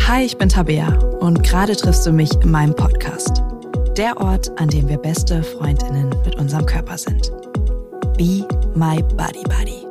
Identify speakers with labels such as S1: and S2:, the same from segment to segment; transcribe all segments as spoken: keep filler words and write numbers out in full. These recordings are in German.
S1: Hi, ich bin Tabea und gerade triffst du mich in meinem Podcast. Der Ort, an dem wir beste FreundInnen mit unserem Körper sind. Be my body buddy.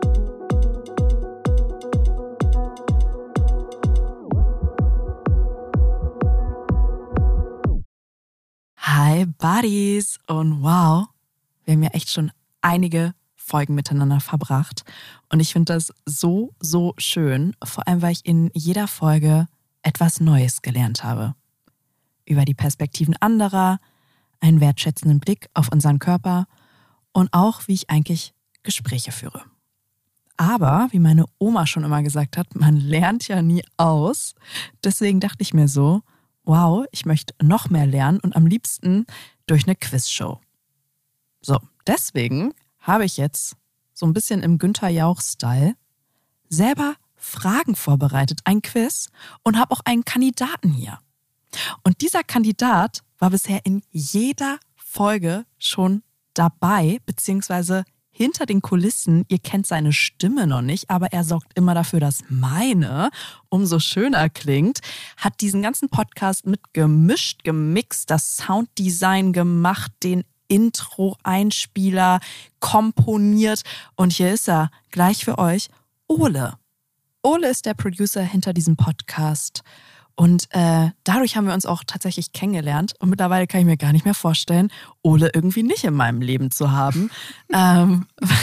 S1: Hi Buddies und wow, wir haben ja echt schon einige Folgen miteinander verbracht und ich finde das so, so schön, vor allem weil ich in jeder Folge etwas Neues gelernt habe. Über die Perspektiven anderer, einen wertschätzenden Blick auf unseren Körper und auch, wie ich eigentlich Gespräche führe. Aber, wie meine Oma schon immer gesagt hat, man lernt ja nie aus. Deswegen dachte ich mir so, wow, ich möchte noch mehr lernen und am liebsten durch eine Quizshow. So, deswegen habe ich jetzt so ein bisschen im Günther Jauch-Style selber Fragen vorbereitet, ein Quiz und habe auch einen Kandidaten hier. Und dieser Kandidat war bisher in jeder Folge schon dabei, beziehungsweise hinter den Kulissen. Ihr kennt seine Stimme noch nicht, aber er sorgt immer dafür, dass meine umso schöner klingt. Hat diesen ganzen Podcast mit gemischt, gemixt, das Sounddesign gemacht, den Intro-Einspieler komponiert. Und hier ist er, gleich für euch, Ole. Ole ist der Producer hinter diesem Podcast. Und äh, dadurch haben wir uns auch tatsächlich kennengelernt. Und mittlerweile kann ich mir gar nicht mehr vorstellen, Ole irgendwie nicht in meinem Leben zu haben. ähm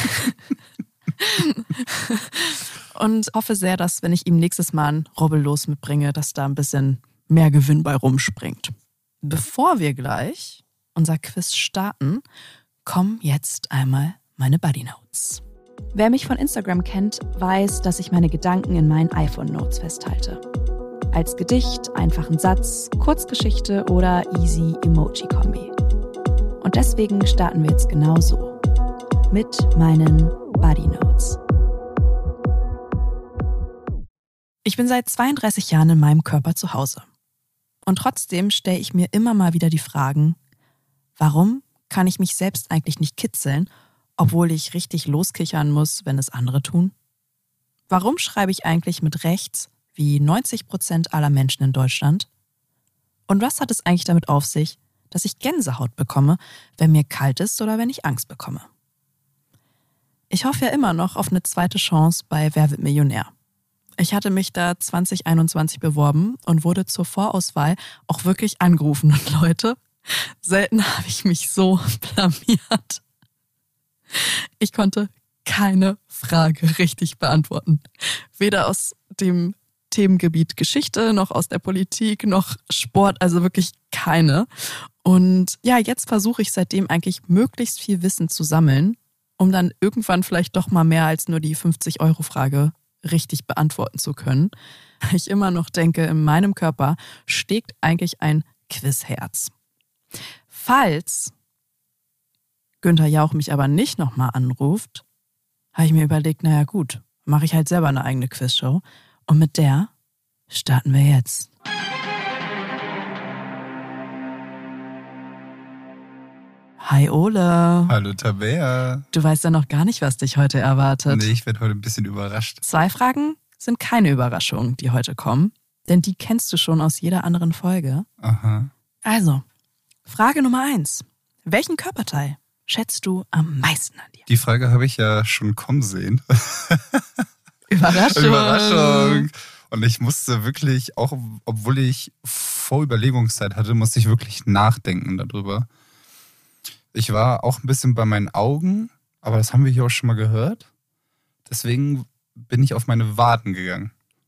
S1: und hoffe sehr, dass, wenn ich ihm nächstes Mal ein Rubbellos mitbringe, dass da ein bisschen mehr Gewinn bei rumspringt. Bevor wir gleich unser Quiz starten, kommen jetzt einmal meine Buddy Notes. Wer mich von Instagram kennt, weiß, dass ich meine Gedanken in meinen iPhone Notes festhalte. Als Gedicht, einfachen Satz, Kurzgeschichte oder easy Emoji-Kombi. Und deswegen starten wir jetzt genau so. Mit meinen Buddy Notes. Ich bin seit zweiunddreißig Jahren in meinem Körper zu Hause. Und trotzdem stelle ich mir immer mal wieder die Fragen, warum kann ich mich selbst eigentlich nicht kitzeln, obwohl ich richtig loskichern muss, wenn es andere tun? Warum schreibe ich eigentlich mit rechts wie neunzig Prozent aller Menschen in Deutschland? Und was hat es eigentlich damit auf sich, dass ich Gänsehaut bekomme, wenn mir kalt ist oder wenn ich Angst bekomme? Ich hoffe ja immer noch auf eine zweite Chance bei Wer wird Millionär? Ich hatte mich da zwanzig einundzwanzig beworben und wurde zur Vorauswahl auch wirklich angerufen. Und Leute, selten habe ich mich so blamiert. Ich konnte keine Frage richtig beantworten. Weder aus dem Themengebiet Geschichte, noch aus der Politik, noch Sport, also wirklich keine. Und ja, jetzt versuche ich seitdem eigentlich möglichst viel Wissen zu sammeln, um dann irgendwann vielleicht doch mal mehr als nur die fünfzig-Euro-Frage richtig beantworten zu können. Ich immer noch denke, in meinem Körper steckt eigentlich ein Quizherz. Falls Günther Jauch mich aber nicht nochmal anruft, habe ich mir überlegt, naja gut, mache ich halt selber eine eigene Quizshow. Und mit der starten wir jetzt. Hi Ole.
S2: Hallo Tabea.
S1: Du weißt ja noch gar nicht, was dich heute erwartet.
S2: Nee, ich werde heute ein bisschen überrascht.
S1: Zwei Fragen sind keine Überraschung, die heute kommen, denn die kennst du schon aus jeder anderen Folge.
S2: Aha.
S1: Also, Frage Nummer eins. Welchen Körperteil schätzt du am meisten an dir?
S2: Die Frage habe ich ja schon kommen sehen.
S1: Überraschung.
S2: Überraschung. Und ich musste wirklich, auch obwohl ich Vorüberlegungszeit hatte, musste ich wirklich nachdenken darüber. Ich war auch ein bisschen bei meinen Augen, aber das haben wir hier auch schon mal gehört. Deswegen bin ich auf meine Waden gegangen.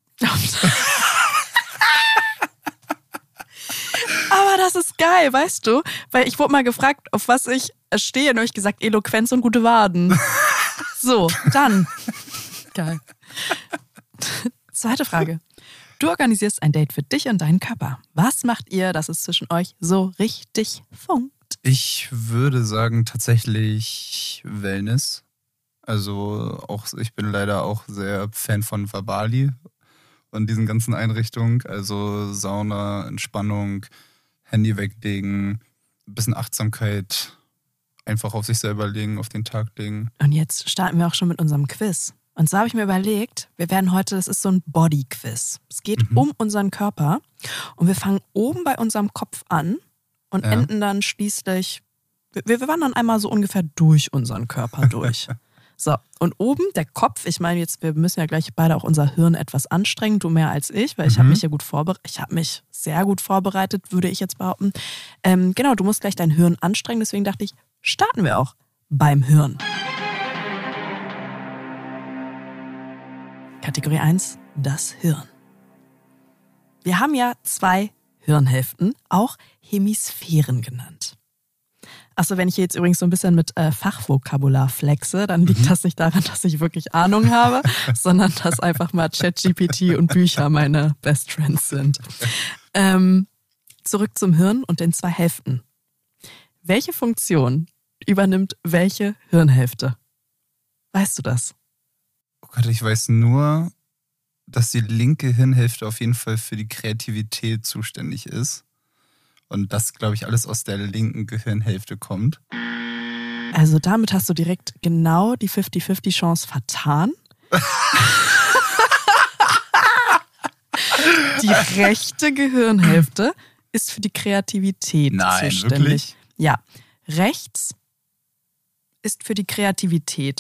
S1: Aber das ist geil, weißt du? Weil ich wurde mal gefragt, auf was ich stehe. Und habe ich gesagt, Eloquenz und gute Waden. So, dann. Geil. Zweite Frage. Du organisierst ein Date für dich und deinen Körper. Was macht ihr, dass es zwischen euch so richtig funkt?
S2: Ich würde sagen, tatsächlich Wellness. Also auch, ich bin leider auch sehr Fan von Vabali und diesen ganzen Einrichtungen. Also Sauna, Entspannung, Handy weglegen, ein bisschen Achtsamkeit, einfach auf sich selber legen, auf den Tag legen.
S1: Und jetzt starten wir auch schon mit unserem Quiz. Und so habe ich mir überlegt, wir werden heute, das ist so ein Body-Quiz. Es geht
S2: Mhm.
S1: um unseren Körper und wir fangen oben bei unserem Kopf an und
S2: Ja.
S1: enden dann schließlich, wir, wir wandern einmal so ungefähr durch unseren Körper durch. So, und oben der Kopf, ich meine jetzt, wir müssen ja gleich beide auch unser Hirn etwas anstrengen, du mehr als ich, weil ich
S2: Mhm.
S1: habe mich ja gut vorbereitet, ich habe mich sehr gut vorbereitet, würde ich jetzt behaupten. Ähm, genau, du musst gleich dein Hirn anstrengen, deswegen dachte ich, starten wir auch beim Hirn. Kategorie eins, das Hirn. Wir haben ja zwei Hirnhälften, auch Hemisphären genannt. Achso, wenn ich jetzt übrigens so ein bisschen mit äh, Fachvokabular flexe, dann liegt
S2: Mhm.
S1: das nicht daran, dass ich wirklich Ahnung habe, sondern dass einfach mal ChatGPT und Bücher meine Best Friends sind. Ähm, zurück zum Hirn und den zwei Hälften. Welche Funktion übernimmt welche Hirnhälfte? Weißt du das?
S2: Oh Gott, ich weiß nur, dass die linke Hirnhälfte auf jeden Fall für die Kreativität zuständig ist. Und das, glaube ich, alles aus der linken Gehirnhälfte kommt.
S1: Also damit hast du direkt genau die fünfzig fünfzig Chance vertan. Die rechte Gehirnhälfte ist für die Kreativität
S2: Nein,
S1: zuständig.
S2: wirklich?
S1: Ja, rechts ist für die Kreativität.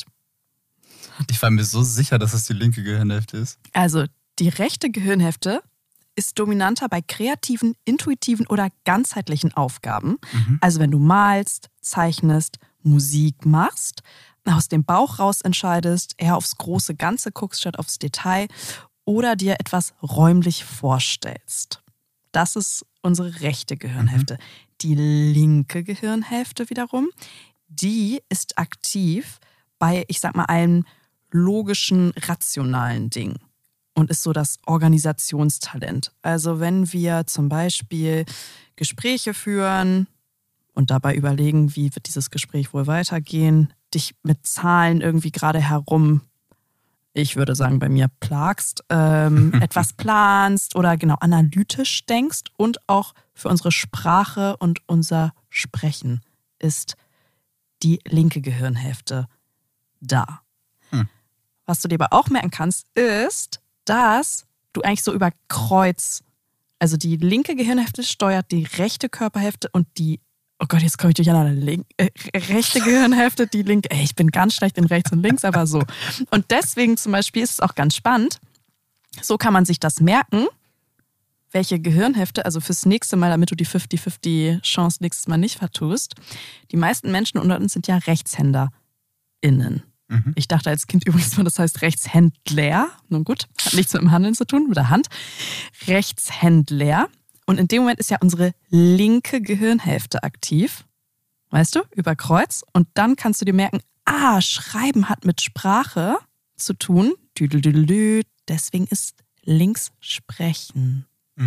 S2: Ich war mir so sicher, dass es die linke Gehirnhälfte ist.
S1: Also die rechte Gehirnhälfte ist dominanter bei kreativen, intuitiven oder ganzheitlichen Aufgaben.
S2: Mhm.
S1: Also wenn du malst, zeichnest, Musik machst, aus dem Bauch raus entscheidest, eher aufs große Ganze guckst statt aufs Detail oder dir etwas räumlich vorstellst. Das ist unsere rechte Gehirnhälfte. Mhm. Die linke Gehirnhälfte wiederum, die ist aktiv bei, ich sag mal, einem logischen, rationalen Ding und ist so das Organisationstalent. Also wenn wir zum Beispiel Gespräche führen und dabei überlegen, wie wird dieses Gespräch wohl weitergehen, dich mit Zahlen irgendwie gerade herum, ich würde sagen, bei mir plagst, ähm, etwas planst oder genau analytisch denkst und auch für unsere Sprache und unser Sprechen ist die linke Gehirnhälfte da.
S2: Hm.
S1: Was du dir aber auch merken kannst, ist, dass du eigentlich so über Kreuz, also die linke Gehirnhälfte steuert die rechte Körperhälfte und die, oh Gott, jetzt komme ich durcheinander, Link, äh, rechte Gehirnhälfte, die linke, ey, ich bin ganz schlecht in rechts und links, aber so. Und deswegen zum Beispiel ist es auch ganz spannend, so kann man sich das merken, welche Gehirnhälfte, also fürs nächste Mal, damit du die fünfzig fünfzig Chance nächstes Mal nicht vertust. Die meisten Menschen unter uns sind ja RechtshänderInnen.
S2: Mhm.
S1: Ich dachte als Kind übrigens mal, das heißt Rechtshändler. Nun gut, hat nichts mit dem Handeln zu tun, mit der Hand. Rechtshändler. Und in dem Moment ist ja unsere linke Gehirnhälfte aktiv. Weißt du, über Kreuz. Und dann kannst du dir merken, ah, Schreiben hat mit Sprache zu tun. Düdelüdelü. Deswegen ist links Sprechen.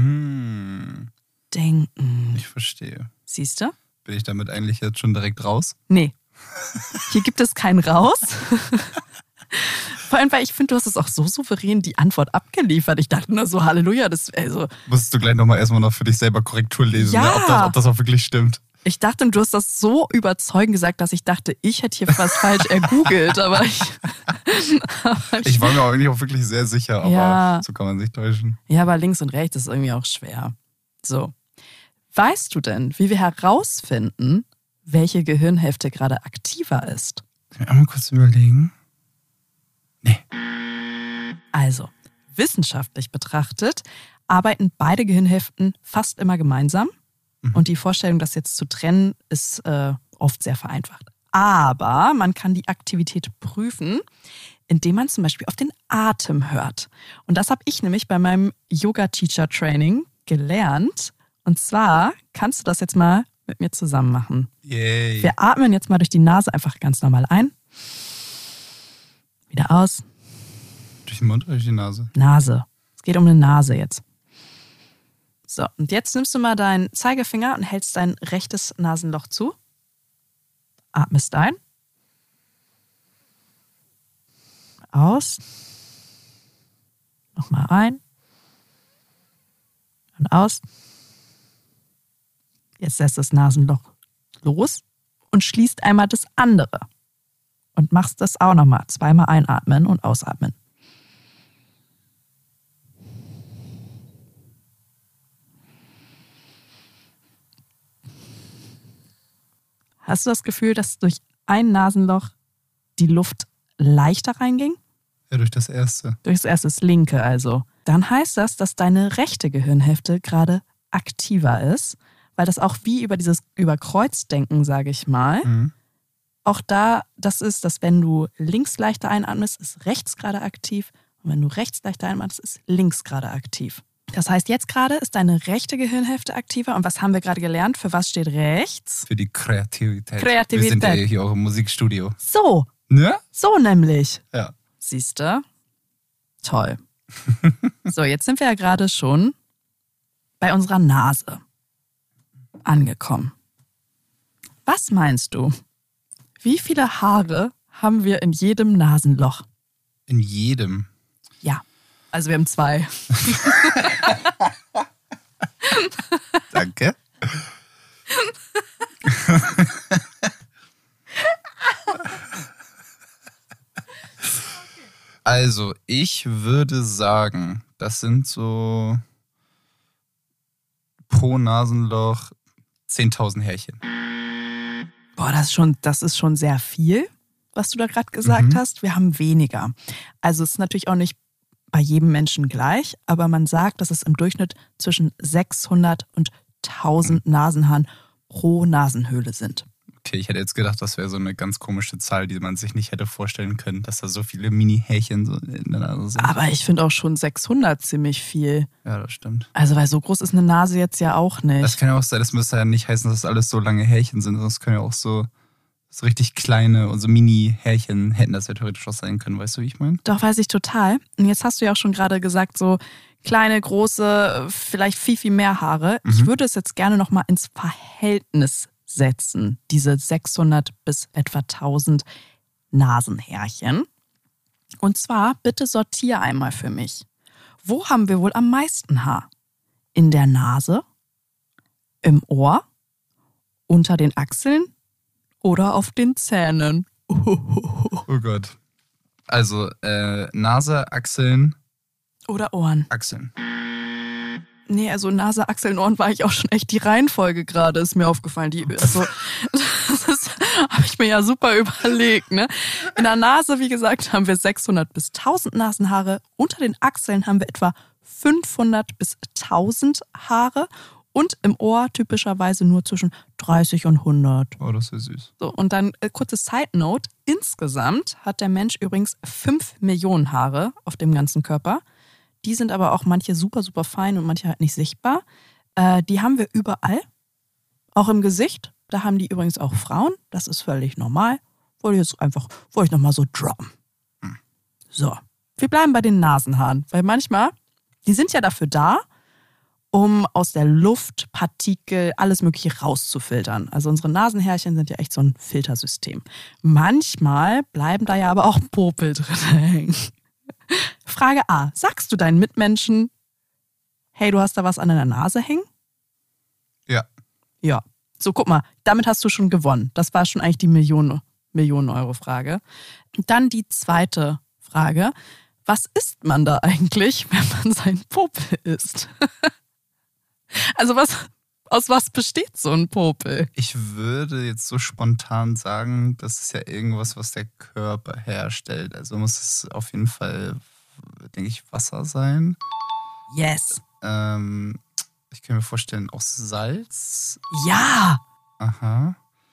S2: Mm,
S1: Denken.
S2: ich verstehe.
S1: Siehst du?
S2: Bin ich damit eigentlich jetzt schon direkt raus?
S1: Nee. Hier gibt es kein Raus. Vor allem, weil ich finde, du hast es auch so souverän die Antwort abgeliefert. Ich dachte nur so, Halleluja, das also.
S2: Musst du gleich nochmal erstmal noch für dich selber Korrektur lesen,
S1: Ja.
S2: ne? ob, das, ob das auch wirklich stimmt.
S1: Ich dachte, du hast das so überzeugend gesagt, dass ich dachte, ich hätte hier was falsch ergoogelt, aber ich. aber
S2: Ich war mir auch eigentlich auch wirklich sehr sicher, aber
S1: Ja.
S2: so kann man sich täuschen.
S1: Ja, aber links und rechts ist irgendwie auch schwer. So. Weißt du denn, wie wir herausfinden, welche Gehirnhälfte gerade aktiver ist?
S2: Kann ich einmal kurz überlegen? Nee.
S1: Also, wissenschaftlich betrachtet arbeiten beide Gehirnhälften fast immer gemeinsam.
S2: Mhm.
S1: Und die Vorstellung, das jetzt zu trennen, ist äh, oft sehr vereinfacht. Aber man kann die Aktivität prüfen, indem man zum Beispiel auf den Atem hört. Und das habe ich nämlich bei meinem Yoga-Teacher-Training gelernt. Und zwar kannst du das jetzt mal mit mir zusammen machen.
S2: Yay.
S1: Wir atmen jetzt mal durch die Nase einfach ganz normal ein. Wieder aus.
S2: Durch den Mund oder durch die Nase?
S1: Nase. Es geht um eine Nase jetzt. So, und jetzt nimmst du mal deinen Zeigefinger und hältst dein rechtes Nasenloch zu. Atmest ein. Aus. Nochmal ein. Und aus. Jetzt lässt das Nasenloch los und schließt einmal das andere. Und machst das auch nochmal. Zweimal einatmen und ausatmen. Hast du das Gefühl, dass durch ein Nasenloch die Luft leichter reinging?
S2: Ja, durch das erste.
S1: Durch das erste, das linke also. Dann heißt das, dass deine rechte Gehirnhälfte gerade aktiver ist, weil das auch wie über dieses Überkreuzdenken, sage ich mal,
S2: Mhm.
S1: auch da das ist, dass wenn du links leichter einatmest, ist rechts gerade aktiv und wenn du rechts leichter einatmest, ist links gerade aktiv. Das heißt, jetzt gerade ist deine rechte Gehirnhälfte aktiver. Und was haben wir gerade gelernt? Für was steht rechts?
S2: Für die Kreativität.
S1: Kreativität.
S2: Wir sind ja hier auch im Musikstudio.
S1: So,
S2: Ne?
S1: so nämlich.
S2: Ja.
S1: Siehst du? Toll. So, jetzt sind wir ja gerade schon bei unserer Nase angekommen. Was meinst du? Wie viele Haare haben wir in jedem Nasenloch?
S2: In jedem.
S1: Ja, also wir haben zwei.
S2: Danke. Also, ich würde sagen, das sind so pro Nasenloch zehntausend Härchen.
S1: Boah, das ist schon, das ist schon sehr viel, was du da gerade gesagt
S2: Mhm.
S1: hast. Wir haben weniger. Also es ist natürlich auch nicht bei jedem Menschen gleich, aber man sagt, dass es im Durchschnitt zwischen sechshundert und tausend Nasenhaaren pro Nasenhöhle sind.
S2: Okay, ich hätte jetzt gedacht, das wäre so eine ganz komische Zahl, die man sich nicht hätte vorstellen können, dass da so viele Mini-Härchen so in der Nase sind.
S1: Aber ich finde auch schon sechshundert ziemlich viel.
S2: Ja, das stimmt.
S1: Also weil so groß ist eine Nase jetzt ja auch
S2: Das
S1: nicht.
S2: kann ja auch sein, das müsste ja nicht heißen, dass das alles so lange Härchen sind, sondern es können ja auch so, so richtig kleine und so Mini-Härchen hätten das ja theoretisch auch sein können, weißt du, wie ich meine?
S1: Doch, weiß ich total. Und jetzt hast du ja auch schon gerade gesagt, so kleine, große, vielleicht viel, viel mehr Haare. Ich
S2: Mhm.
S1: würde es jetzt gerne nochmal ins Verhältnis setzen, diese sechshundert bis etwa tausend Nasenhärchen. Und zwar, bitte sortier einmal für mich. Wo haben wir wohl am meisten Haar? In der Nase? Im Ohr? Unter den Achseln? Oder auf den Zähnen?
S2: Oh Gott. Also, äh, Nase, Achseln,
S1: Oder Ohren?
S2: Achseln.
S1: Nee, also Nase, Achseln, Ohren war ich auch schon echt die Reihenfolge gerade, ist mir aufgefallen. Die, also, das habe ich mir ja super überlegt, ne? In der Nase, wie gesagt, haben wir sechshundert bis tausend Nasenhaare. Unter den Achseln haben wir etwa fünfhundert bis tausend Haare. Und im Ohr typischerweise nur zwischen dreißig und hundert.
S2: Oh, das ist süß.
S1: So, und dann äh, kurze Side Note. Insgesamt hat der Mensch übrigens fünf Millionen Haare auf dem ganzen Körper. Die sind aber auch manche super, super fein und manche halt nicht sichtbar. Äh, die haben wir überall. Auch im Gesicht. Da haben die übrigens auch Frauen. Das ist völlig normal. Wollte ich jetzt einfach, wollte ich nochmal so droppen.
S2: Hm.
S1: So. Wir bleiben bei den Nasenhaaren. Weil manchmal, die sind ja dafür da, um aus der Luft Partikel, alles Mögliche rauszufiltern. Also unsere Nasenhärchen sind ja echt so ein Filtersystem. Manchmal bleiben da ja aber auch Popel drin hängen. Frage A. Sagst du deinen Mitmenschen, hey, du hast da was an deiner Nase hängen?
S2: Ja.
S1: Ja. So, guck mal, damit hast du schon gewonnen. Das war schon eigentlich die Million, Millionen-Euro-Frage. Dann die zweite Frage. Was isst man da eigentlich, wenn man seinen Popel isst? Also was, aus was besteht so ein Popel?
S2: Ich würde jetzt so spontan sagen, das ist ja irgendwas, was der Körper herstellt. Also muss es auf jeden Fall, denke ich, Wasser sein.
S1: Yes.
S2: Ähm, ich kann mir vorstellen, auch Salz.
S1: Ja.
S2: Aha.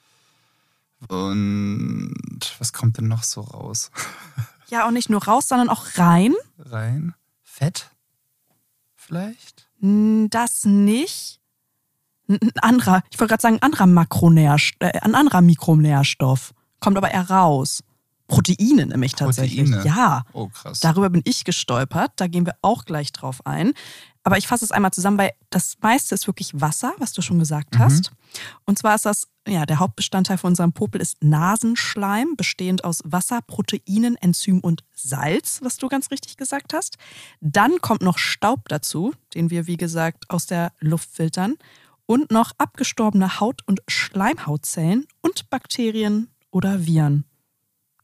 S2: Und was kommt denn noch so raus?
S1: Ja, auch nicht nur raus, sondern auch rein.
S2: Rein? Fett? Vielleicht?
S1: Hm, Das nicht. Ein ein anderer, ich wollte gerade sagen, ein anderer Makronährstoff, äh, ein anderer Mikronährstoff. Kommt aber eher raus. Proteine nämlich tatsächlich.
S2: Proteine?
S1: Ja.
S2: Oh, krass.
S1: Darüber bin ich gestolpert. Da gehen wir auch gleich drauf ein. Aber ich fasse es einmal zusammen, weil das meiste ist wirklich Wasser, was du schon gesagt
S2: Mhm.
S1: hast. Und zwar ist das, ja, der Hauptbestandteil von unserem Popel ist Nasenschleim, bestehend aus Wasser, Proteinen, Enzym und Salz, was du ganz richtig gesagt hast. Dann kommt noch Staub dazu, den wir, wie gesagt, aus der Luft filtern. Und noch abgestorbene Haut- und Schleimhautzellen und Bakterien oder Viren.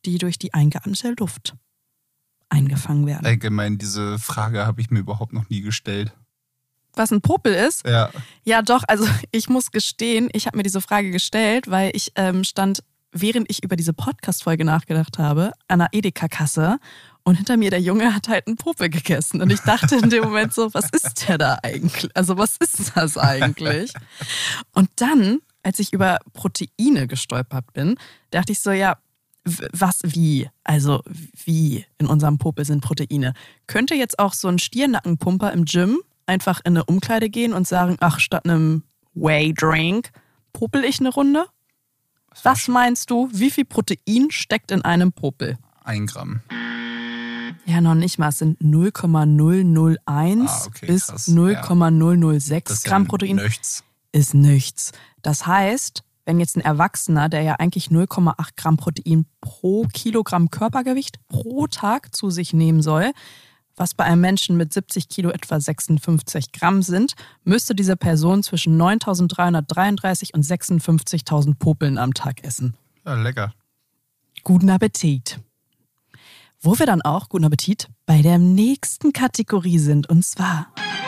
S1: die durch die eingeatmete Luft eingefangen werden.
S2: Allgemein, diese Frage habe ich mir überhaupt noch nie gestellt.
S1: Was ein Popel ist?
S2: Ja.
S1: Ja, doch. Also ich muss gestehen, ich habe mir diese Frage gestellt, weil ich ähm, stand, während ich über diese Podcast-Folge nachgedacht habe, an einer Edeka-Kasse und hinter mir der Junge hat halt einen Popel gegessen. Und ich dachte in dem Moment so, was ist der da eigentlich? Also was ist das eigentlich? Und dann, als ich über Proteine gestolpert bin, dachte ich so, ja, was, wie? Also wie in unserem Popel sind Proteine? Könnte jetzt auch so ein Stiernackenpumper im Gym einfach in eine Umkleide gehen und sagen, ach, statt einem Whey-Drink popel ich eine Runde? Was meinst du, wie viel Protein steckt in einem Popel?
S2: Ein Gramm.
S1: Ja, noch nicht mal. Es sind null Komma null null eins
S2: ah, okay,
S1: bis
S2: krass.
S1: null Komma null null sechs
S2: Das ist
S1: Gramm
S2: ja
S1: Protein.
S2: Nichts.
S1: Ist nichts. Das heißt, wenn jetzt ein Erwachsener, der ja eigentlich null Komma acht Gramm Protein pro Kilogramm Körpergewicht pro Tag zu sich nehmen soll, was bei einem Menschen mit siebzig Kilo etwa sechsundfünfzig Gramm sind, müsste diese Person zwischen neuntausenddreihundertdreiunddreißig und sechsundfünfzigtausend Popeln am Tag essen.
S2: Ja, lecker.
S1: Guten Appetit. Wo wir dann auch, guten Appetit, bei der nächsten Kategorie sind, und zwar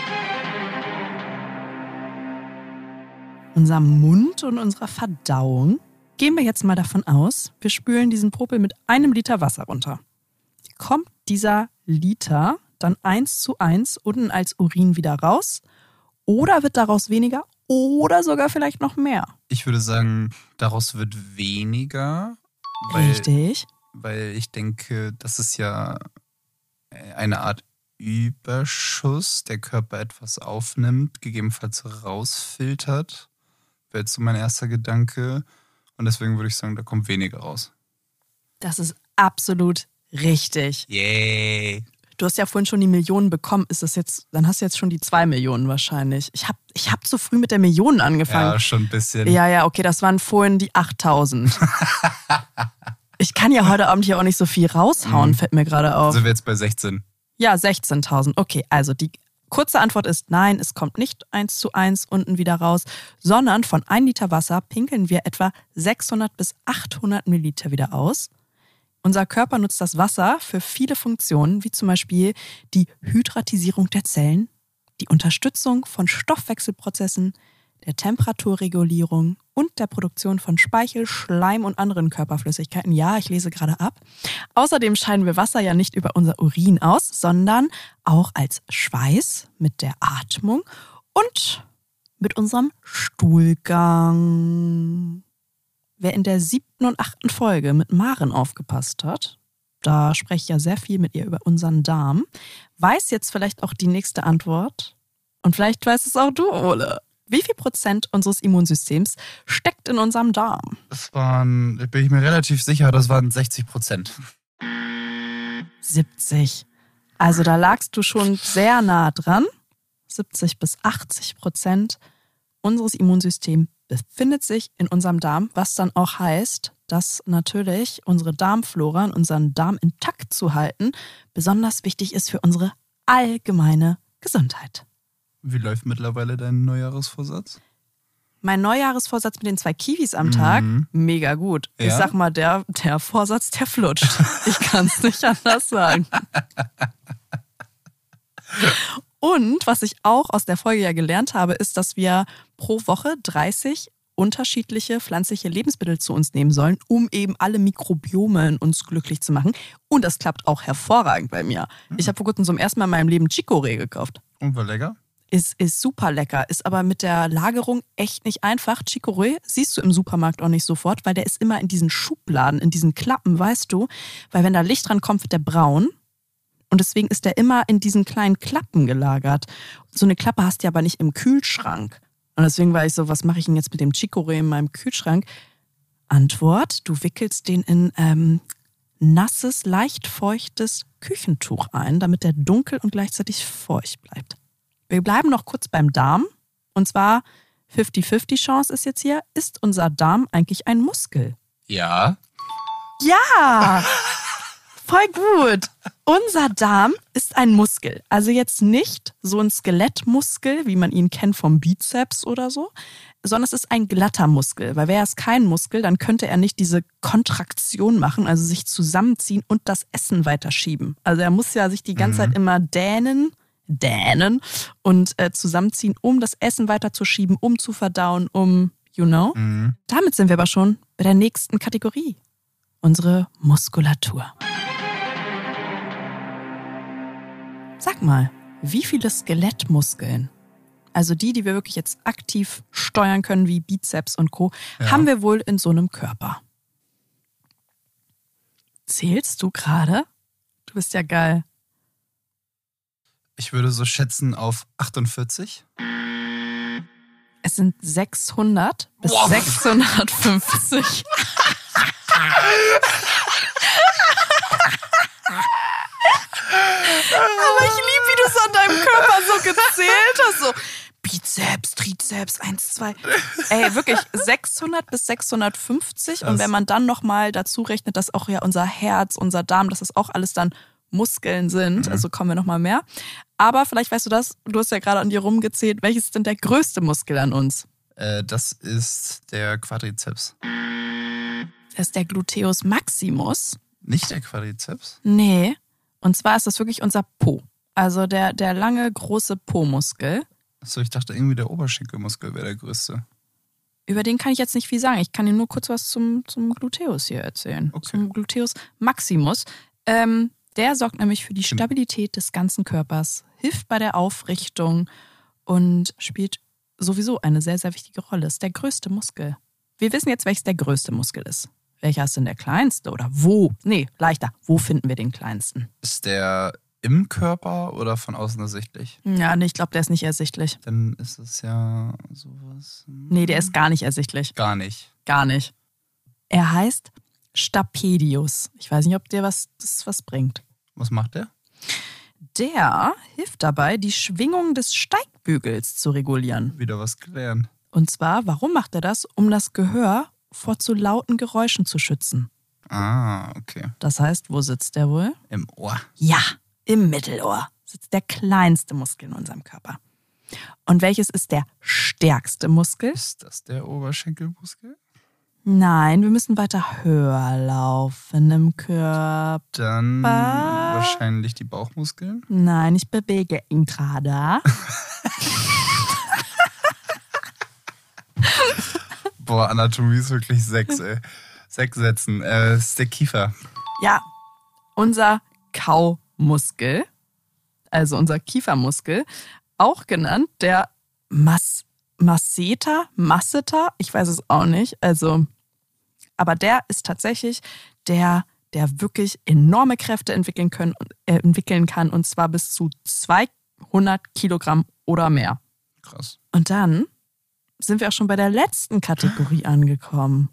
S1: unserem Mund und unserer Verdauung. Gehen wir jetzt mal davon aus, wir spülen diesen Popel mit einem Liter Wasser runter. Kommt dieser Liter dann eins zu eins unten als Urin wieder raus oder wird daraus weniger oder sogar vielleicht noch mehr?
S2: Ich würde sagen, daraus wird weniger. Weil,
S1: Richtig.
S2: Weil ich denke, das ist ja eine Art Überschuss, der Körper etwas aufnimmt, gegebenenfalls rausfiltert. Wäre jetzt so mein erster Gedanke. Und deswegen würde ich sagen, da kommt weniger raus.
S1: Das ist absolut richtig.
S2: Yay!
S1: Du hast ja vorhin schon die Millionen bekommen. Ist das jetzt, dann hast du jetzt schon die zwei Millionen wahrscheinlich. Ich habe ich hab zu früh mit der Millionen angefangen.
S2: Ja, schon ein bisschen.
S1: Ja, ja, okay, das waren vorhin die achttausend. Ich kann ja heute Abend hier auch nicht so viel raushauen,
S2: Mhm.
S1: fällt mir gerade auf.
S2: Sind wir jetzt bei sechzehn?
S1: Ja, sechzehntausend. Okay, also die kurze Antwort ist nein, es kommt nicht eins zu eins unten wieder raus, sondern von ein Liter Wasser pinkeln wir etwa sechshundert bis achthundert Milliliter wieder aus. Unser Körper nutzt das Wasser für viele Funktionen, wie zum Beispiel die Hydratisierung der Zellen, die Unterstützung von Stoffwechselprozessen, der Temperaturregulierung und der Produktion von Speichel, Schleim und anderen Körperflüssigkeiten. Ja, ich lese gerade ab. Außerdem scheiden wir Wasser ja nicht über unser Urin aus, sondern auch als Schweiß mit der Atmung und mit unserem Stuhlgang. Wer in der siebten und achten Folge mit Maren aufgepasst hat, da spreche ich ja sehr viel mit ihr über unseren Darm, weiß jetzt vielleicht auch die nächste Antwort. Und vielleicht weißt es auch du, Ole. Wie viel Prozent unseres Immunsystems steckt in unserem Darm?
S2: Das waren, da bin ich mir relativ sicher, das waren sechzig Prozent.
S1: siebzig. Also da lagst du schon sehr nah dran. siebzig bis achtzig Prozent unseres Immunsystems befindet sich in unserem Darm, was dann auch heißt, dass natürlich unsere Darmflora und unseren Darm intakt zu halten besonders wichtig ist für unsere allgemeine Gesundheit.
S2: Wie läuft mittlerweile dein Neujahresvorsatz?
S1: Mein Neujahresvorsatz mit den zwei Kiwis am Tag,
S2: Mhm.
S1: mega gut.
S2: Ja?
S1: Ich sag mal, der, der Vorsatz, der flutscht. Ich kann es nicht anders sagen. Und was ich auch aus der Folge ja gelernt habe, ist, dass wir pro Woche dreißig unterschiedliche pflanzliche Lebensmittel zu uns nehmen sollen, um eben alle Mikrobiome in uns glücklich zu machen. Und das klappt auch hervorragend bei mir.
S2: Mhm.
S1: Ich habe vor kurzem zum ersten Mal in meinem Leben Chicorée gekauft.
S2: Und war lecker?
S1: Ist, ist super lecker, ist aber mit der Lagerung echt nicht einfach. Chicorée siehst du im Supermarkt auch nicht sofort, weil der ist immer in diesen Schubladen, in diesen Klappen, weißt du. Weil wenn da Licht dran kommt, wird der braun. Und deswegen ist der immer in diesen kleinen Klappen gelagert. So eine Klappe hast du aber nicht im Kühlschrank. Und deswegen war ich so, was mache ich denn jetzt mit dem Chicorée in meinem Kühlschrank? Antwort, du wickelst den in ähm, nasses, leicht feuchtes Küchentuch ein, damit der dunkel und gleichzeitig feucht bleibt. Wir bleiben noch kurz beim Darm. Und zwar fünfzig fünfzig Chance ist jetzt hier, ist unser Darm eigentlich ein Muskel?
S2: Ja.
S1: Ja! Voll gut. Unser Darm ist ein Muskel. Also jetzt nicht so ein Skelettmuskel, wie man ihn kennt vom Bizeps oder so, sondern es ist ein glatter Muskel. Weil wäre es kein Muskel, dann könnte er nicht diese Kontraktion machen, also sich zusammenziehen und das Essen weiterschieben. Also er muss ja sich die ganze mhm. Zeit immer dehnen, dehnen und äh, zusammenziehen, um das Essen weiterzuschieben, um zu verdauen, um, you know. Mhm. Damit sind wir aber schon bei der nächsten Kategorie. Unsere Muskulatur. Sag mal, wie viele Skelettmuskeln, also die, die wir wirklich jetzt aktiv steuern können, wie Bizeps und Co., ja. haben wir wohl in so einem Körper? Zählst du gerade? Du bist ja geil.
S2: Ich würde so schätzen auf achtundvierzig.
S1: Es sind sechshundert bis wow. sechshundertfünfzig. Aber ich liebe, wie du es an deinem Körper so gezählt hast. So Bizeps, Trizeps, eins, zwei. Ey, wirklich sechshundert bis sechshundertfünfzig. Krass. Und wenn man dann nochmal dazu rechnet, dass auch ja unser Herz, unser Darm, dass das auch alles dann Muskeln sind, mhm. also kommen wir nochmal mehr. Aber vielleicht weißt du das, du hast ja gerade an dir rumgezählt, welches ist denn der größte Muskel an uns?
S2: Äh, das ist der Quadrizeps.
S1: Das ist der Gluteus Maximus.
S2: Nicht der Quadrizeps?
S1: Nee. Und zwar ist das wirklich unser Po. Also der, der lange, große Po-Muskel.
S2: Achso, ich dachte irgendwie der Oberschenkelmuskel wäre der größte.
S1: Über den kann ich jetzt nicht viel sagen. Ich kann dir nur kurz was zum, zum Gluteus hier erzählen.
S2: Okay.
S1: Zum Gluteus Maximus. Ähm, der sorgt nämlich für die Stabilität des ganzen Körpers, hilft bei der Aufrichtung und spielt sowieso eine sehr, sehr wichtige Rolle. Ist der größte Muskel. Wir wissen jetzt, welches der größte Muskel ist. Welcher ist denn der kleinste oder wo? Nee, leichter. Wo finden wir den kleinsten?
S2: Ist der im Körper oder von außen ersichtlich?
S1: Ja, nee, ich glaube, der ist nicht ersichtlich.
S2: Dann ist es ja sowas...
S1: Nee, der ist gar nicht ersichtlich.
S2: Gar nicht?
S1: Gar nicht. Er heißt Stapedius. Ich weiß nicht, ob dir was, das was bringt.
S2: Was macht der?
S1: Der hilft dabei, die Schwingung des Steigbügels zu regulieren.
S2: Wieder was gelernt.
S1: Und zwar, warum macht er das? Um das Gehör vor zu lauten Geräuschen zu schützen.
S2: Ah, okay.
S1: Das heißt, wo sitzt der wohl?
S2: Im Ohr.
S1: Ja, im Mittelohr sitzt der kleinste Muskel in unserem Körper. Und welches ist der stärkste Muskel?
S2: Ist das der Oberschenkelmuskel?
S1: Nein, wir müssen weiter höher laufen im Körper.
S2: Dann wahrscheinlich die Bauchmuskeln?
S1: Nein, ich bewege ihn gerade.
S2: Boah, Anatomie ist wirklich sechs, ey. Sechs Sätzen. Äh, ist der Kiefer.
S1: Ja, unser Kaumuskel, also unser Kiefermuskel, auch genannt der Mas- Masseter, Masseter, ich weiß es auch nicht, also, aber der ist tatsächlich der, der wirklich enorme Kräfte entwickeln, können, äh, entwickeln kann, und zwar bis zu zweihundert Kilogramm oder mehr.
S2: Krass.
S1: Und dann sind wir auch schon bei der letzten Kategorie angekommen.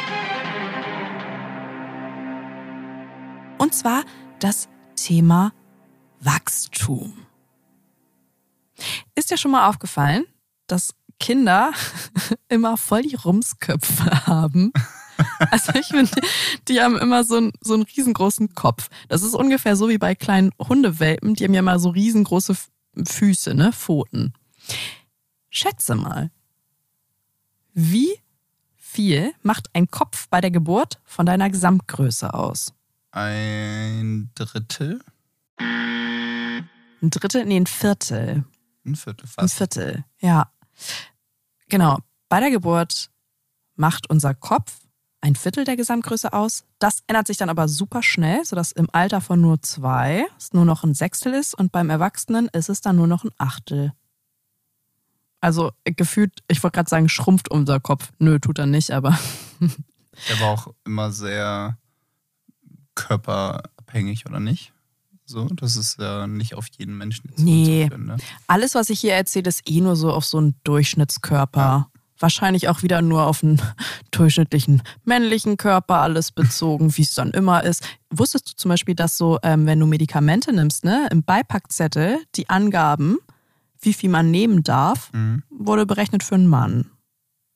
S1: Und zwar das Thema Wachstum. Ist dir schon mal aufgefallen, dass Kinder immer voll die Rumsköpfe haben? Also ich finde, die haben immer so einen, so einen riesengroßen Kopf. Das ist ungefähr so wie bei kleinen Hundewelpen, die haben ja mal so riesengroße Füße, ne, Pfoten. Schätze mal, wie viel macht ein Kopf bei der Geburt von deiner Gesamtgröße aus?
S2: Ein Drittel?
S1: Ein Drittel? Nee, ein Viertel.
S2: Ein Viertel fast.
S1: Ein Viertel, ja. Genau. Bei der Geburt macht unser Kopf ein Viertel der Gesamtgröße aus. Das ändert sich dann aber super schnell, sodass im Alter von nur zwei es nur noch ein Sechstel ist und beim Erwachsenen ist es dann nur noch ein Achtel. Also gefühlt, ich wollte gerade sagen, schrumpft unser Kopf. Nö, tut er nicht, aber...
S2: Der war auch immer sehr körperabhängig, oder nicht? So, das ist ja nicht auf jeden Menschen jetzt
S1: nee,
S2: so, ne?
S1: Alles, was ich hier erzähle, ist eh nur so auf so einen Durchschnittskörper. Ja. Wahrscheinlich auch wieder nur auf einen durchschnittlichen männlichen Körper alles bezogen, wie es dann immer ist. Wusstest du zum Beispiel, dass so, ähm, wenn du Medikamente nimmst, ne, im Beipackzettel die Angaben, wie viel man nehmen darf, mhm. wurde berechnet für einen Mann.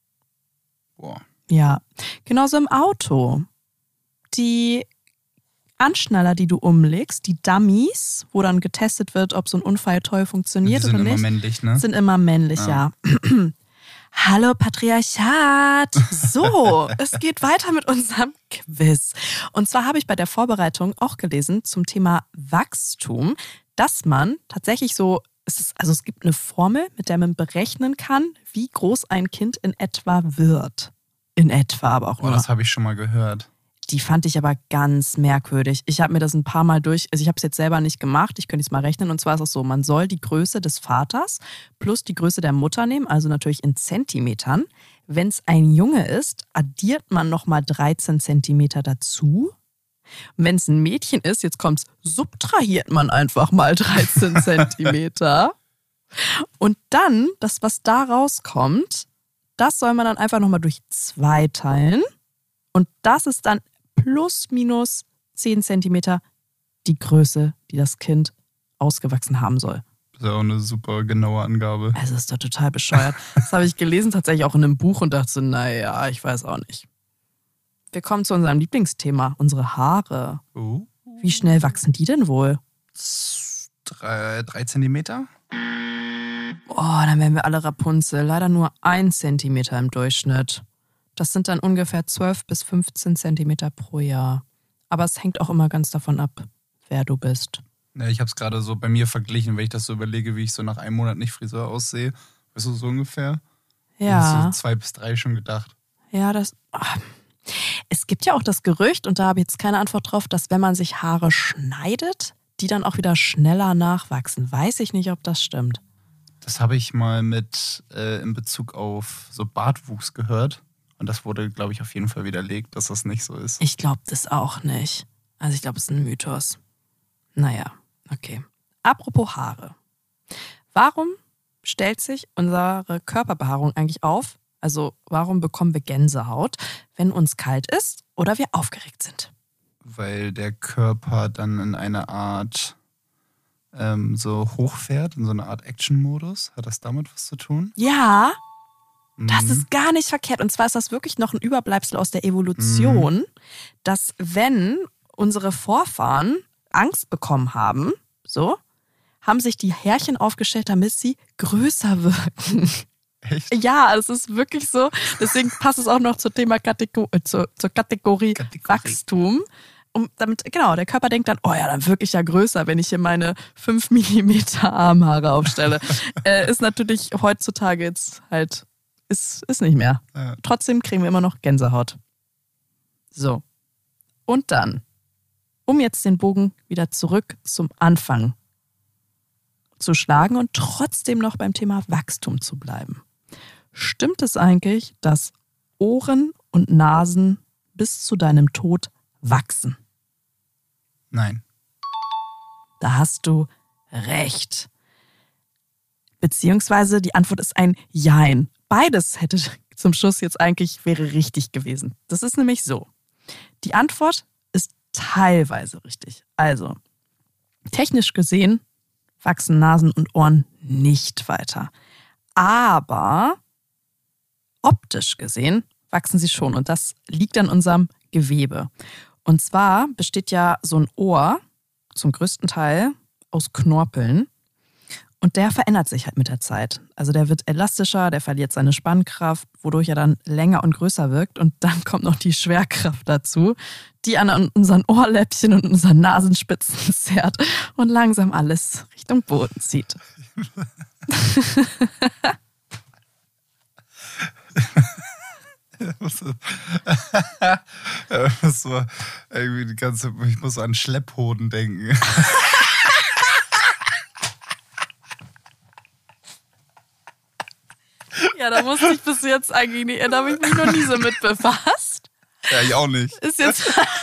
S2: Boah.
S1: Ja, genauso im Auto. Die Anschnaller, die du umlegst, die Dummies, wo dann getestet wird, ob so ein Unfall toll funktioniert
S2: Die sind
S1: oder
S2: immer
S1: nicht,
S2: männlich, ne?
S1: sind immer männlich, ja. ja. Hallo Patriarchat! So, es geht weiter mit unserem Quiz. Und zwar habe ich bei der Vorbereitung auch gelesen zum Thema Wachstum, dass man tatsächlich so, es ist, also es gibt eine Formel, mit der man berechnen kann, wie groß ein Kind in etwa wird. In etwa aber auch
S2: Oh,
S1: nur.
S2: das habe ich schon mal gehört.
S1: Die fand ich aber ganz merkwürdig. Ich habe mir das ein paar Mal durch, also ich habe es jetzt selber nicht gemacht, ich könnte es mal rechnen. Und zwar ist es so, man soll die Größe des Vaters plus die Größe der Mutter nehmen, also natürlich in Zentimetern. Wenn es ein Junge ist, addiert man nochmal dreizehn Zentimeter dazu. Wenn es ein Mädchen ist, jetzt kommt's, subtrahiert man einfach mal dreizehn Zentimeter. Und dann, das, was da rauskommt, das soll man dann einfach nochmal durch zwei teilen. Und das ist dann plus minus zehn Zentimeter die Größe, die das Kind ausgewachsen haben soll.
S2: Das ist ja auch eine super genaue Angabe.
S1: Also ist doch total bescheuert. Das habe ich gelesen, tatsächlich auch in einem Buch und dachte so, naja, ich weiß auch nicht. Wir kommen zu unserem Lieblingsthema, unsere Haare.
S2: Oh.
S1: Wie schnell wachsen die denn wohl?
S2: Drei, drei Zentimeter?
S1: Oh, dann wären wir alle Rapunzel. Leider nur ein Zentimeter im Durchschnitt. Das sind dann ungefähr zwölf bis fünfzehn Zentimeter pro Jahr. Aber es hängt auch immer ganz davon ab, wer du bist.
S2: Ja, ich habe es gerade so bei mir verglichen, wenn ich das so überlege, wie ich so nach einem Monat nicht Friseur aussehe. Weißt du, so ungefähr?
S1: Ja.
S2: Ich habe so zwei bis drei schon gedacht.
S1: Ja, das... Ach. Es gibt ja auch das Gerücht, und da habe ich jetzt keine Antwort drauf, dass wenn man sich Haare schneidet, die dann auch wieder schneller nachwachsen. Weiß ich nicht, ob das stimmt.
S2: Das habe ich mal mit äh, in Bezug auf so Bartwuchs gehört. Und das wurde, glaube ich, auf jeden Fall widerlegt, dass das nicht so ist.
S1: Ich glaube das auch nicht. Also ich glaube, es ist ein Mythos. Naja, okay. Apropos Haare. Warum stellt sich unsere Körperbehaarung eigentlich auf? Also warum bekommen wir Gänsehaut, wenn uns kalt ist oder wir aufgeregt sind?
S2: Weil der Körper dann in eine Art ähm, so hochfährt, in so eine Art Action-Modus. Hat das damit was zu tun?
S1: Ja, das
S2: Mhm.
S1: ist gar nicht verkehrt. Und zwar ist das wirklich noch ein Überbleibsel aus der Evolution,
S2: Mhm.
S1: dass wenn unsere Vorfahren Angst bekommen haben, so, haben sich die Härchen aufgestellt, damit sie größer wirken.
S2: Echt?
S1: Ja, es ist wirklich so. Deswegen passt es auch noch zum Thema Kategor äh, zur, zur Kategorie,
S2: Kategorie.
S1: Wachstum. Um, damit, genau, der Körper denkt dann, oh ja, dann wirklich ja größer, wenn ich hier meine fünf Millimeter Armhaare aufstelle. äh, ist natürlich heutzutage jetzt halt, ist, ist nicht mehr.
S2: Ja.
S1: Trotzdem kriegen wir immer noch Gänsehaut. So. Und dann, um jetzt den Bogen wieder zurück zum Anfang zu schlagen und trotzdem noch beim Thema Wachstum zu bleiben. Stimmt es eigentlich, dass Ohren und Nasen bis zu deinem Tod wachsen?
S2: Nein.
S1: Da hast du recht. Beziehungsweise die Antwort ist ein Jein. Beides hätte zum Schluss jetzt eigentlich wäre richtig gewesen. Das ist nämlich so. Die Antwort ist teilweise richtig. Also, technisch gesehen wachsen Nasen und Ohren nicht weiter. Aber optisch gesehen wachsen sie schon. Und das liegt an unserem Gewebe. Und zwar besteht ja so ein Ohr zum größten Teil aus Knorpeln. Und der verändert sich halt mit der Zeit. Also der wird elastischer, der verliert seine Spannkraft, wodurch er dann länger und größer wirkt. Und dann kommt noch die Schwerkraft dazu, die an unseren Ohrläppchen und unseren Nasenspitzen zerrt und langsam alles Richtung Boden zieht.
S2: so, irgendwie die ganze, ich muss an Schlepphoden denken.
S1: Ja, da musste ich bis jetzt eigentlich nicht, da habe ich mich noch nie so mit befasst.
S2: Ja, ich auch nicht.
S1: Ist jetzt,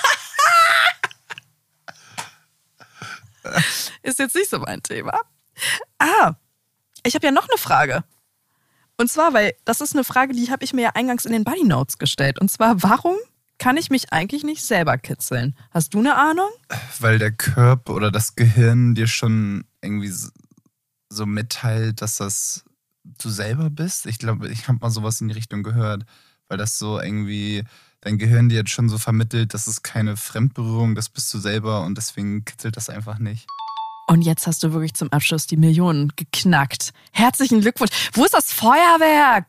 S1: ist jetzt nicht so mein Thema. Ah, ich habe ja noch eine Frage. Und zwar, weil das ist eine Frage, die habe ich mir ja eingangs in den Buddy Notes gestellt. Und zwar, warum kann ich mich eigentlich nicht selber kitzeln? Hast du eine Ahnung?
S2: Weil der Körper oder das Gehirn dir schon irgendwie so mitteilt, dass das du selber bist. Ich glaube, ich habe mal sowas in die Richtung gehört, weil das so irgendwie, dein Gehirn dir jetzt schon so vermittelt, das ist keine Fremdberührung, das bist du selber und deswegen kitzelt das einfach nicht.
S1: Und jetzt hast du wirklich zum Abschluss die Millionen geknackt. Herzlichen Glückwunsch. Wo ist das Feuerwerk?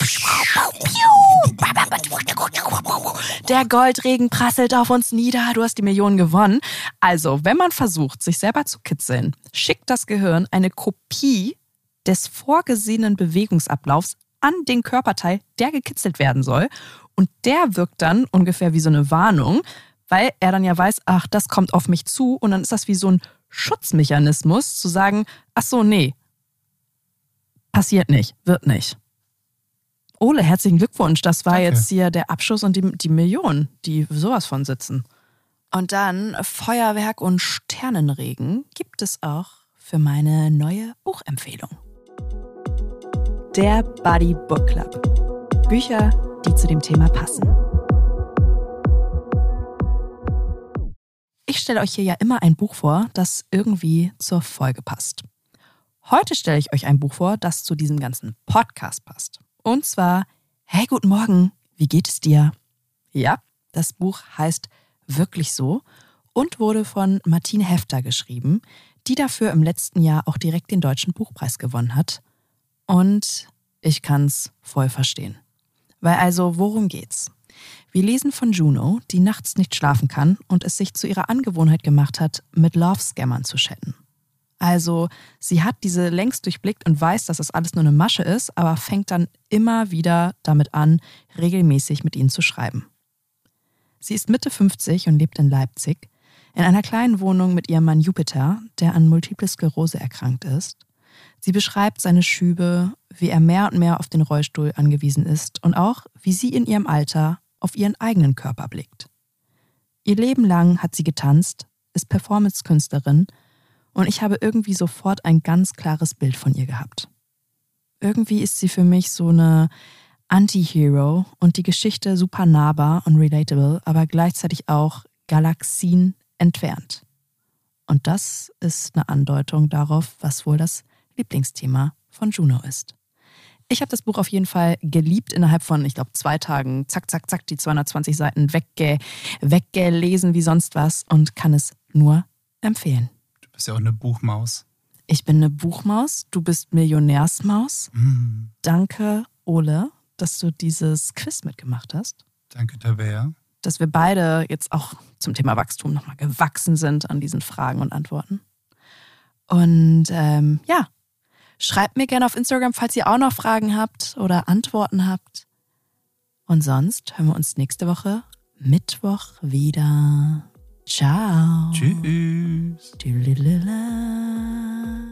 S1: Der Goldregen prasselt auf uns nieder. Du hast die Millionen gewonnen. Also, wenn man versucht, sich selber zu kitzeln, schickt das Gehirn eine Kopie des vorgesehenen Bewegungsablaufs an den Körperteil, der gekitzelt werden soll. Und der wirkt dann ungefähr wie so eine Warnung, weil er dann ja weiß, ach, das kommt auf mich zu. Und dann ist das wie so ein Schutzmechanismus, zu sagen, ach so, nee, passiert nicht, wird nicht. Ole, herzlichen Glückwunsch, das war
S2: Danke.
S1: Jetzt hier der Abschluss und die, die Millionen, die sowas von sitzen. Und dann Feuerwerk und Sternenregen gibt es auch für meine neue Buchempfehlung. Der Buddy Book Club. Bücher, die zu dem Thema passen. Ich stelle euch hier ja immer ein Buch vor, das irgendwie zur Folge passt. Heute stelle ich euch ein Buch vor, das zu diesem ganzen Podcast passt. Und zwar, hey, guten Morgen, wie geht es dir? Ja, das Buch heißt Wirklich so und wurde von Martine Hefter geschrieben, die dafür im letzten Jahr auch direkt den Deutschen Buchpreis gewonnen hat. Und ich kann es voll verstehen. Weil also, worum geht's? Wir lesen von Juno, die nachts nicht schlafen kann und es sich zu ihrer Angewohnheit gemacht hat, mit Love-Scammern zu chatten. Also, sie hat diese längst durchblickt und weiß, dass das alles nur eine Masche ist, aber fängt dann immer wieder damit an, regelmäßig mit ihnen zu schreiben. Sie ist Mitte fünfzig und lebt in Leipzig, in einer kleinen Wohnung mit ihrem Mann Jupiter, der an Multiple Sklerose erkrankt ist. Sie beschreibt seine Schübe, wie er mehr und mehr auf den Rollstuhl angewiesen ist und auch, wie sie in ihrem Alter auf ihren eigenen Körper blickt. Ihr Leben lang hat sie getanzt, ist Performance-Künstlerin und ich habe irgendwie sofort ein ganz klares Bild von ihr gehabt. Irgendwie ist sie für mich so eine Anti-Hero und die Geschichte super nahbar und relatable, aber gleichzeitig auch Galaxien entfernt. Und das ist eine Andeutung darauf, was wohl das Lieblingsthema von Juno ist. Ich habe das Buch auf jeden Fall geliebt, innerhalb von, ich glaube, zwei Tagen, zack, zack, zack, die zweihundertzwanzig Seiten wegge- weggelesen wie sonst was und kann es nur empfehlen.
S2: Du bist ja auch eine Buchmaus.
S1: Ich bin eine Buchmaus, du bist Millionärsmaus.
S2: Mm.
S1: Danke, Ole, dass du dieses Quiz mitgemacht hast.
S2: Danke, Tabea.
S1: Dass wir beide jetzt auch zum Thema Wachstum nochmal gewachsen sind an diesen Fragen und Antworten. Und ähm, ja, schreibt mir gerne auf Instagram, falls ihr auch noch Fragen habt oder Antworten habt. Und sonst hören wir uns nächste Woche Mittwoch wieder. Ciao.
S2: Tschüss.
S1: Tüdelala.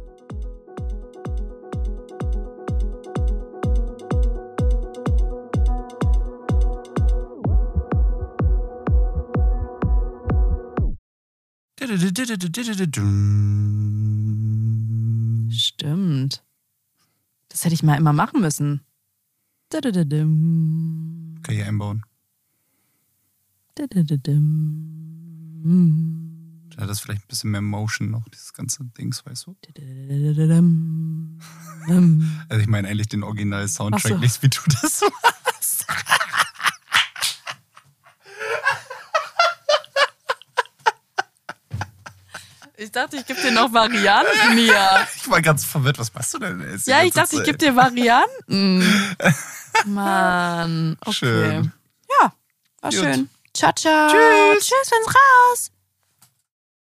S1: Stimmt. Das hätte ich mal immer machen müssen.
S2: Kann ich einbauen. Da hat das vielleicht ein bisschen mehr Motion noch, dieses ganze Dings, weißt du? Also ich meine eigentlich den Original-Soundtrack,
S1: Ach so.
S2: nicht wie du das machst.
S1: Ich dachte, ich gebe dir noch Varianten hier.
S2: Ich war ganz verwirrt, was machst du denn jetzt?
S1: Ja, ich dachte, ich gebe dir Varianten. Mann, okay.
S2: Schön.
S1: Ja, war
S2: Gut.
S1: schön. Ciao, ciao.
S2: Tschüss.
S1: Tschüss, wenn's raus.